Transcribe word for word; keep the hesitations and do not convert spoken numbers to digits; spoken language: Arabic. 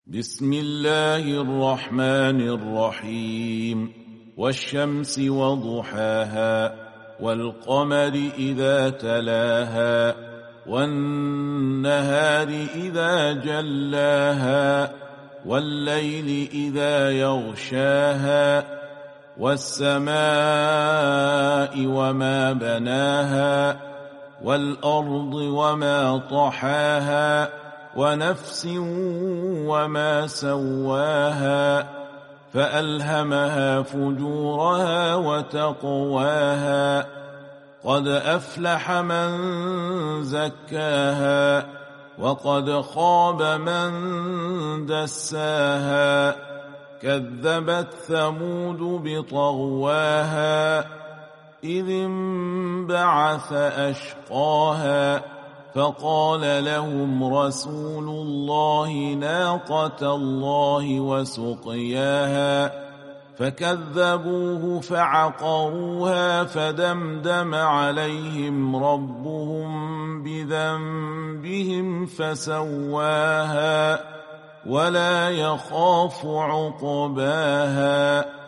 بسم الله الرحمن الرحيم والشمس وضحاها والقمر إذا تلاها والنهار إذا جلاها والليل إذا يغشاها والسماء وما بناها والأرض وما طحاها ونفس وما سواها فألهمها فجورها وتقواها قد أفلح من زكاها وقد خاب من دساها كذبت ثمود بطغواها إذ انبعث أشقاها فقال لهم رسول الله ناقة الله وسقياها فكذبوه فعقروها فدمدم عليهم ربهم بذنبهم فسواها ولا يخاف عقباها.